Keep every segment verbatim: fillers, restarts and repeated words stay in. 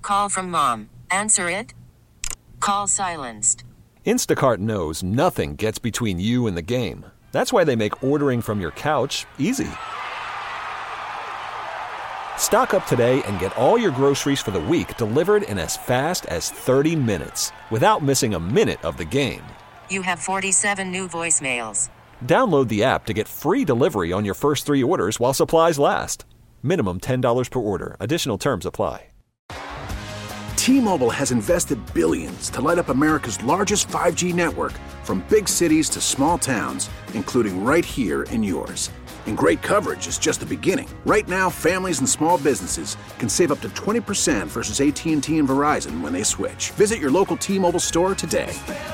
Call from mom. Answer it. Call silenced. Instacart knows nothing gets between you and the game. That's why they make ordering from your couch easy. Stock up today and get all your groceries for the week delivered in as fast as thirty minutes without missing a minute of the game. You have forty-seven new voicemails. Download the app to get free delivery on your first three orders while supplies last. Minimum ten dollars per order. Additional terms apply. T-Mobile has invested billions to light up America's largest five G network, from big cities to small towns, including right here in yours. And great coverage is just the beginning. Right now, families and small businesses can save up to twenty percent versus A T and T and Verizon when they switch. Visit your local T-Mobile store today.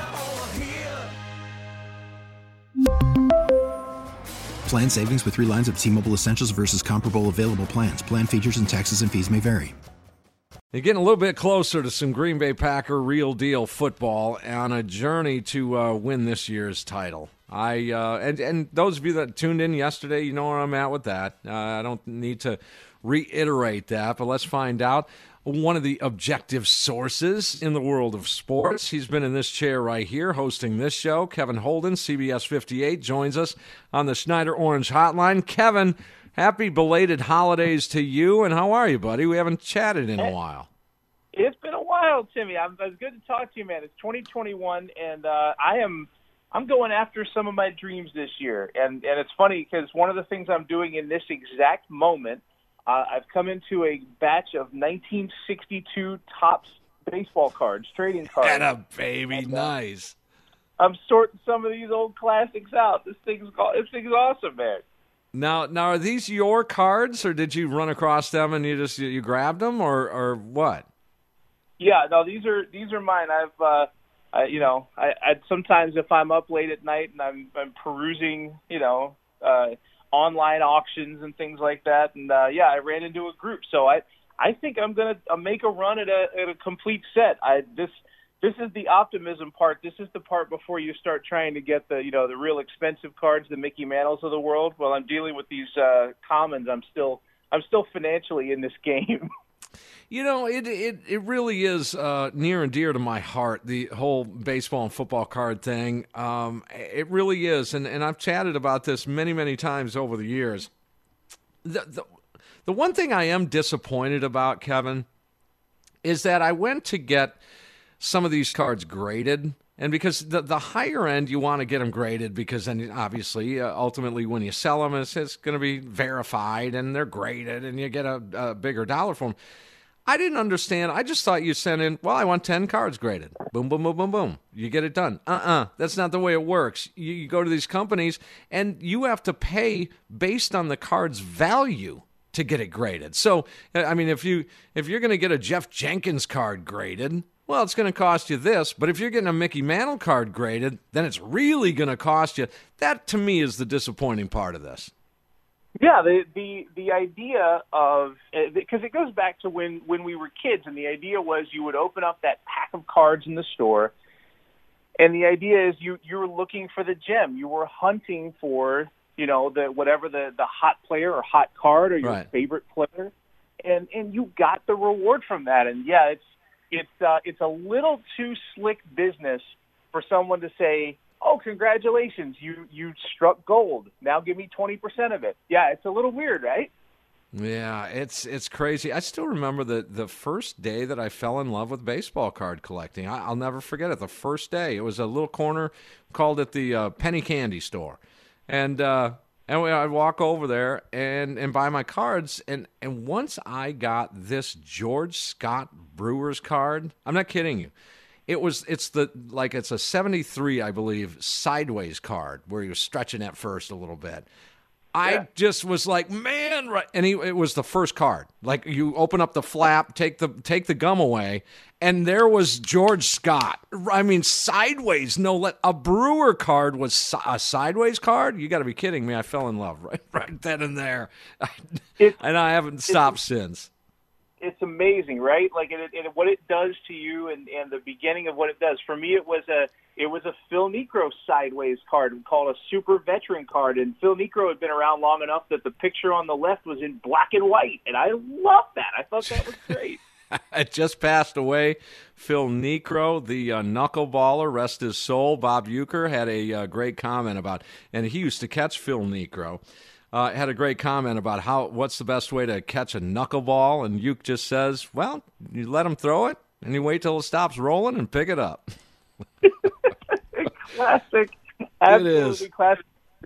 Plan savings with three lines of T-Mobile Essentials versus comparable available plans. Plan features and taxes and fees may vary. You're getting a little bit closer to some Green Bay Packer real deal football on a journey to uh, win this year's title. I uh, and and those of you that tuned in yesterday, you know where I'm at with that. Uh, I don't need to reiterate that, but let's find out. One of the objective sources in the world of sports. He's been in this chair right here hosting this show. Kevin Holden, C B S fifty-eight, joins us on the Schneider Orange Hotline. Kevin, happy belated holidays to you, and how are you, buddy? We haven't chatted in a while. It's been a while, Timmy. I'm, it's good to talk to you, man. It's twenty twenty-one, and uh, I am I'm going after some of my dreams this year. And, and it's funny because one of the things I'm doing in this exact moment, Uh, I've come into a batch of nineteen sixty-two Topps baseball cards, trading cards. And a baby, and, uh, nice. I'm sorting some of these old classics out. This thing's this thing's awesome, man. Now, now are these your cards, or did you run across them and you just you grabbed them, or or what? Yeah, no, these are these are mine. I've uh, I, you know, I I'd sometimes if I'm up late at night and I'm I'm perusing, you know. Uh, online auctions and things like that, and uh, yeah, I ran into a group, so I I think I'm gonna uh, make a run at a at a complete set. I this this is the optimism part. This is the part before you start trying to get the you know the real expensive cards, the Mickey Mantles of the world. While I'm dealing with these uh, commons, I'm still I'm still financially in this game. You know, it it, it really is uh, near and dear to my heart, the whole baseball and football card thing. Um, it really is, and, and I've chatted about this many, many times over the years. The, the, the one thing I am disappointed about, Kevin, is that I went to get some of these cards graded, and because the, the higher end, you want to get them graded because then obviously, uh, ultimately, when you sell them, it's, it's going to be verified, and they're graded, and you get a, a bigger dollar for them. I didn't understand. I just thought you sent in, well, I want ten cards graded. Boom, boom, boom, boom, boom. You get it done. Uh-uh. That's not the way it works. You, you go to these companies, and you have to pay based on the card's value to get it graded. So, I mean, if, you, if you're going to get a Jeff Jenkins card graded, well, it's going to cost you this. But if you're getting a Mickey Mantle card graded, then it's really going to cost you. That, to me, is the disappointing part of this. Yeah, the the the idea of because it goes back to when, when we were kids, and the idea was you would open up that pack of cards in the store, and the idea is you you were looking for the gem, you were hunting for you know the whatever the, the hot player or hot card or your right. favorite player, and and you got the reward from that, and yeah, it's it's uh, it's a little too slick business for someone to say, oh, congratulations, you, you struck gold. Now give me twenty percent of it. Yeah, it's a little weird, right? Yeah, it's it's crazy. I still remember the, the first day that I fell in love with baseball card collecting. I, I'll never forget it. The first day. It was a little corner, called it the uh, Penny Candy Store. And uh, and I'd walk over there and, and buy my cards. And, and once I got this George Scott Brewers card, I'm not kidding you. It was, it's the, like it's a seventy-three, I believe, sideways card where he was stretching at first a little bit. I yeah. just was like, man, right. And he, it was the first card. Like you open up the flap, take the, take the gum away. And there was George Scott. I mean, sideways, no, let a Brewer card was si- a sideways card. You got to be kidding me. I fell in love right, right then and there. It, and I haven't stopped since. It's amazing, right? Like it, it, what it does to you, and, and the beginning of what it does. For me, it was a it was a Phil Niekro sideways card called a super veteran card, and Phil Niekro had been around long enough that the picture on the left was in black and white, and I loved that. I thought that was great. Just passed away. Phil Niekro, the uh, knuckleballer, rest his soul. Bob Uecker had a uh, great comment about, and he used to catch Phil Niekro. Uh, had a great comment about how what's the best way to catch a knuckleball, and Ueck just says, well, you let him throw it, and you wait till it stops rolling and pick it up. Classic. Absolutely it is. Classic.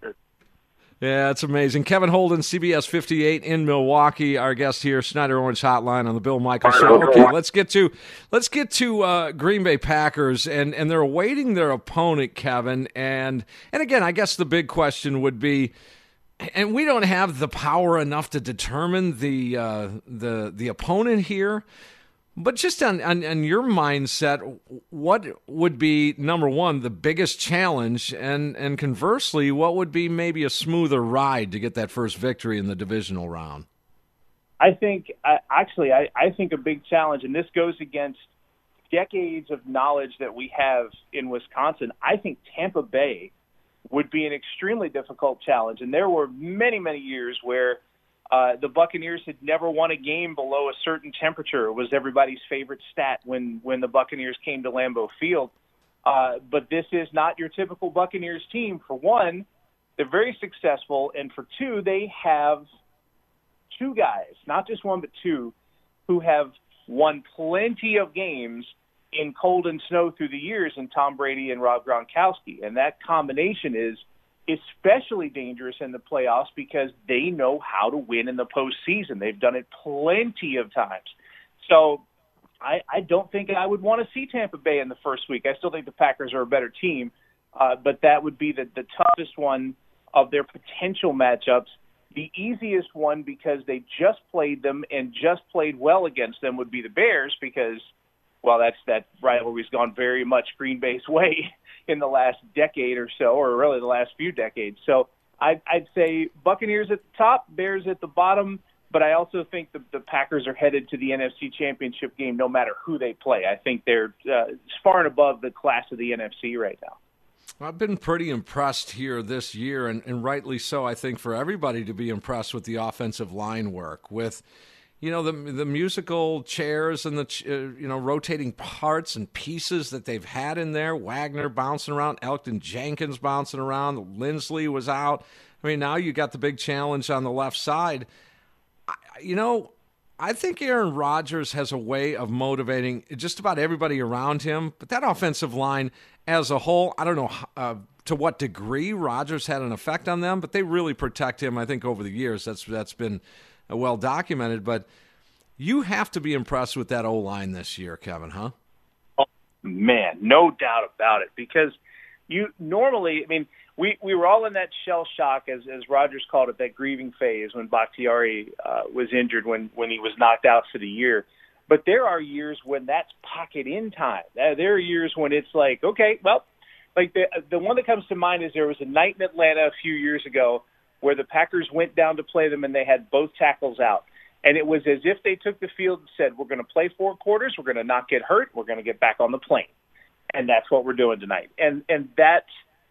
Yeah, it's amazing. Kevin Holden, C B S fifty-eight in Milwaukee, our guest here, Schneider Orange Hotline on the Bill Michaels Show. Okay, let's get to let's get to uh, Green Bay Packers, and, and they're awaiting their opponent, Kevin. And and again, I guess the big question would be, and we don't have the power enough to determine the uh, the the opponent here. But just on, on, on your mindset, what would be, number one, the biggest challenge, and, and conversely, what would be maybe a smoother ride to get that first victory in the divisional round? I think, uh, actually, I, I think a big challenge, and this goes against decades of knowledge that we have in Wisconsin, I think Tampa Bay would be an extremely difficult challenge. And there were many, many years where Uh, the Buccaneers had never won a game below a certain temperature. It was everybody's favorite stat when, when the Buccaneers came to Lambeau Field. Uh, but this is not your typical Buccaneers team. For one, they're very successful, and for two, they have two guys, not just one but two, who have won plenty of games in cold and snow through the years in Tom Brady and Rob Gronkowski. And that combination is especially dangerous in the playoffs because they know how to win in the postseason. They've done it plenty of times. So I, I don't think I would want to see Tampa Bay in the first week. I still think the Packers are a better team, uh, but that would be the, the toughest one of their potential matchups. The easiest one, because they just played them and just played well against them, would be the Bears because, well, that's that rivalry's gone very much Green Bay's way in the last decade or so, or really the last few decades. So I'd, I'd say Buccaneers at the top, Bears at the bottom, but I also think the, the Packers are headed to the N F C Championship game no matter who they play. I think they're uh, far and above the class of the N F C right now. I've been pretty impressed here this year, and, and rightly so, I think, for everybody to be impressed with the offensive line work, with you know, the the musical chairs and the, uh, you know, rotating parts and pieces that they've had in there. Wagner bouncing around, Elgton Jenkins bouncing around, Lindsley was out. I mean, now you got the big challenge on the left side. I, you know, I think Aaron Rodgers has a way of motivating just about everybody around him. But that offensive line as a whole, I don't know uh, to what degree Rodgers had an effect on them, but they really protect him, I think, over the years. That's That's been well documented, but you have to be impressed with that O-line this year, Kevin, huh? Oh, man, no doubt about it, because you normally, I mean, we, we were all in that shell shock, as as Rodgers called it, that grieving phase when Bakhtiari uh, was injured, when, when he was knocked out for the year. But there are years when that's pocket in time. There are years when it's like, okay, well, like the the one that comes to mind is there was a night in Atlanta a few years ago where the Packers went down to play them and they had both tackles out. And it was as if they took the field and said, we're going to play four quarters, we're going to not get hurt, we're going to get back on the plane. And that's what we're doing tonight. And and that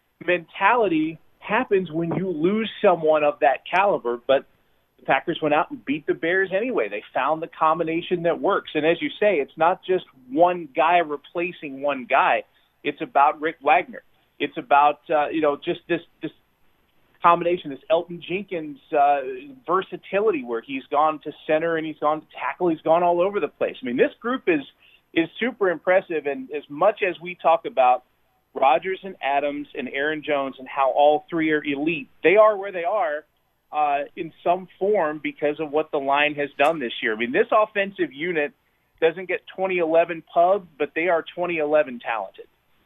mentality happens when you lose someone of that caliber, but the Packers went out and beat the Bears anyway. They found the combination that works. And as you say, it's not just one guy replacing one guy. It's about Rick Wagner. It's about, uh, you know, just this this combination, this Elgton Jenkins uh, versatility where he's gone to center and he's gone to tackle, he's gone all over the place. I mean, this group is is super impressive, and as much as we talk about Rodgers and Adams and Aaron Jones and how all three are elite, they are where they are uh, in some form because of what the line has done this year. I mean, this offensive unit doesn't get twenty eleven pub, but they are twenty eleven talented.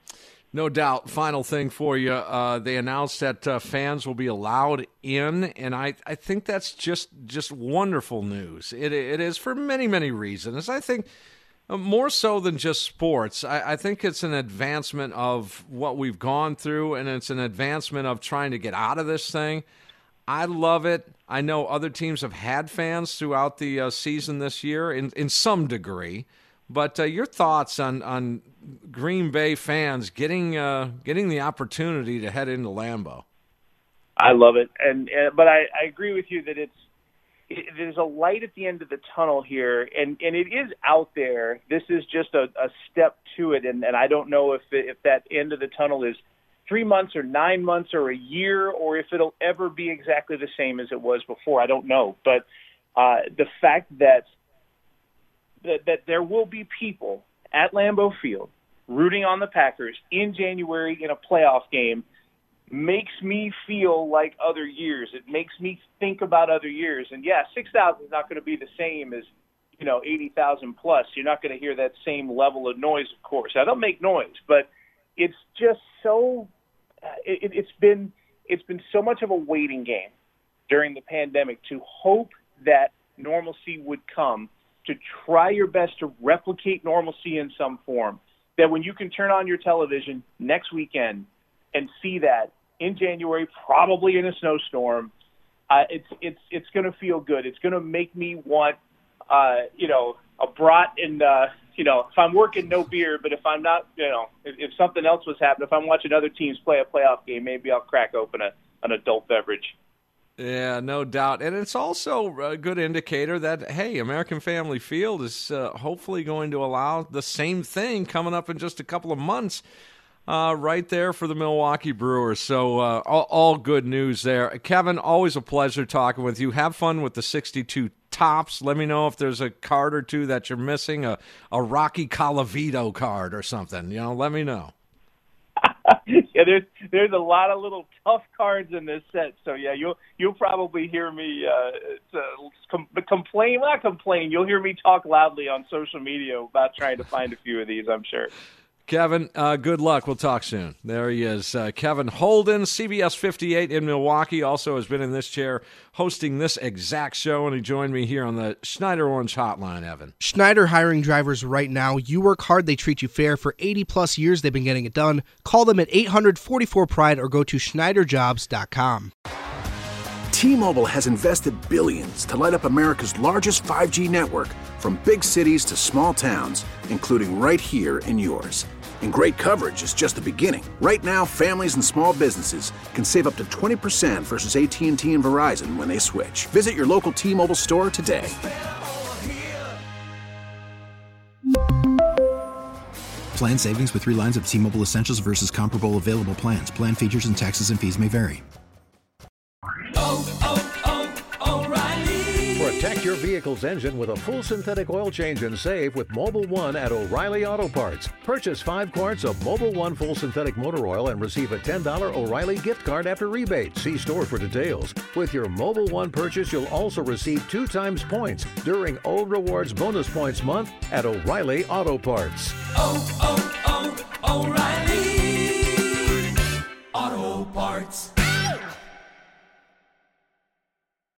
No doubt. Final thing for you. Uh, they announced that uh, fans will be allowed in, and I, I think that's just just wonderful news. It It is for many, many reasons. I think more so than just sports. I, I think it's an advancement of what we've gone through, and it's an advancement of trying to get out of this thing. I love it. I know other teams have had fans throughout the uh, season this year in, in some degree. But uh, your thoughts on, on Green Bay fans getting uh, getting the opportunity to head into Lambeau? I love it, and uh, but I, I agree with you that it's it, there's a light at the end of the tunnel here, and, and it is out there. This is just a, a step to it, and, and I don't know if it, if that end of the tunnel is three months or nine months or a year, or if it'll ever be exactly the same as it was before. I don't know. But uh, the fact that, that that there will be people at Lambeau Field rooting on the Packers in January in a playoff game makes me feel like other years. It makes me think about other years. And, yeah, six thousand is not going to be the same as, you know, eighty thousand plus. You're not going to hear that same level of noise, of course. Now, they'll make noise, but it's just so it, it's been it's been so much of a waiting game during the pandemic to hope that normalcy would come, to try your best to replicate normalcy in some form, that when you can turn on your television next weekend and see that in January, probably in a snowstorm, uh, it's it's it's going to feel good. It's going to make me want, uh, you know, a brat and, uh, you know, if I'm working, no beer, but if I'm not, you know, if, if something else was happening, if I'm watching other teams play a playoff game, maybe I'll crack open a, an adult beverage. Yeah, no doubt. And it's also a good indicator that, hey, American Family Field is uh, hopefully going to allow the same thing coming up in just a couple of months uh, right there for the Milwaukee Brewers. So uh, all, all good news there. Kevin, always a pleasure talking with you. Have fun with the sixty-two Tops. Let me know if there's a card or two that you're missing, a, a Rocky Colavito card or something. You know, let me know. Yeah, there's there's a lot of little tough cards in this set, so yeah, you'll you'll probably hear me uh, com- complain, not complain. You'll hear me talk loudly on social media about trying to find a few of these, I'm sure. Kevin, uh, good luck. We'll talk soon. There he is, uh, Kevin Holden, C B S fifty-eight in Milwaukee. Also has been in this chair hosting this exact show, and he joined me here on the Schneider Orange Hotline, Evan. Schneider hiring drivers right now. You work hard, they treat you fair. For eighty plus years, they've been getting it done. Call them at eight hundred forty-four pride or go to Schneider Jobs dot com. T-Mobile has invested billions to light up America's largest five G network, from big cities to small towns, including right here in yours. And great coverage is just the beginning. Right now, families and small businesses can save up to twenty percent versus A T and T and Verizon when they switch. Visit your local T-Mobile store today. Plan savings with three lines of T-Mobile Essentials versus comparable available plans. Plan features and taxes and fees may vary. Oh, oh, oh, O'Reilly. Protect your vehicle's engine with a full synthetic oil change and save with Mobil one at O'Reilly Auto Parts. Purchase five quarts of Mobil one full synthetic motor oil and receive a ten dollars O'Reilly gift card after rebate. See store for details. With your Mobil one purchase, you'll also receive two times points during O Rewards Bonus Points Month at O'Reilly Auto Parts. Oh, oh, oh, O'Reilly Auto Parts.